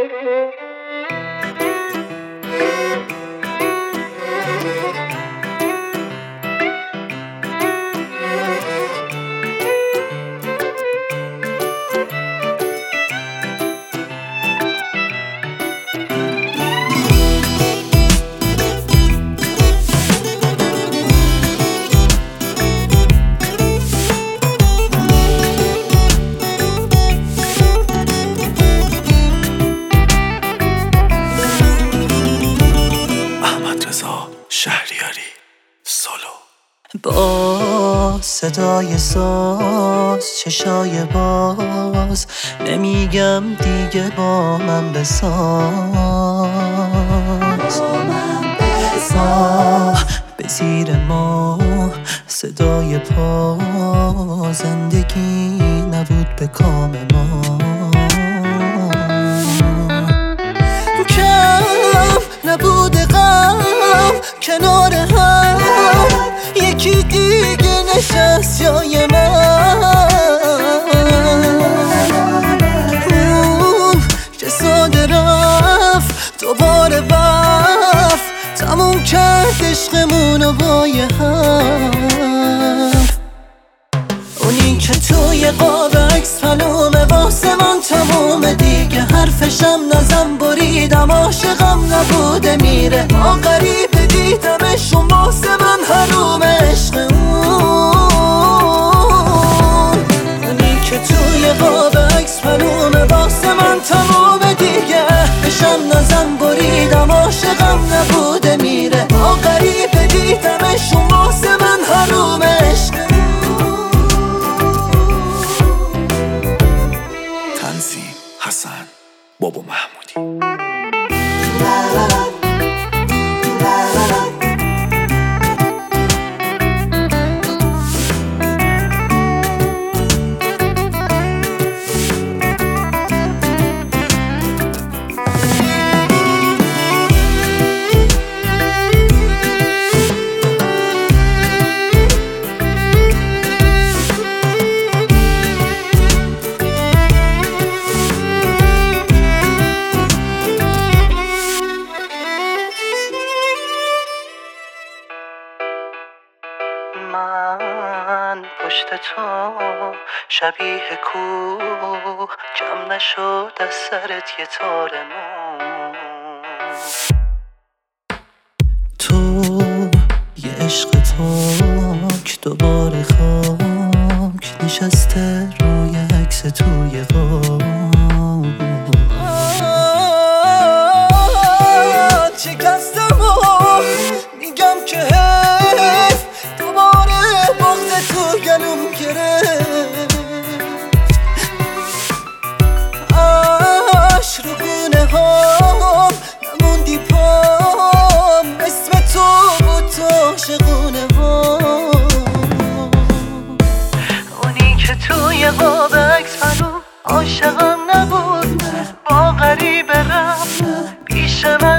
شهریاری سولو. با صدای ساز چشای باز نمیگم دیگه با من بساز، به زیر ما صدای پا زندگی نبود به کام ما، کم نبود غم کنار هم یکی دیگه نشست جای من، اون که ساده رفت دوباره بفت تموم کرد عشقمونو با یه هم، اونی که توی قاب عکس معلومه واسه من تمومه دیگه، حرفشم نزن بریدم عاشقم نبوده میره، ما غریبه دیدمشون واسه من حروم عشق اونی که توی قاب عکس معلومه واسه من تمومه دیگه، حرفشم نزن بریدم عاشقم نبوده میره، ما غریبه دیدمشون واسه من حروم عشق. تنظیم حسن بابا محمودی. من پشت تو شبیه کوه کم نشد از سرت یه تار مو، تو یه عشق پاک دوباره خاک نشسته روی عکس توی قاب، شکستم و میگم که حیف دوباره بغض تو گلوم گرفت، عشق رو گونه هام نموندی پام، اسم تو بود تو عاشقونه هام، اونی که توی قاب عکس معلوم عاشقم نبود با غریبه رفت پیش من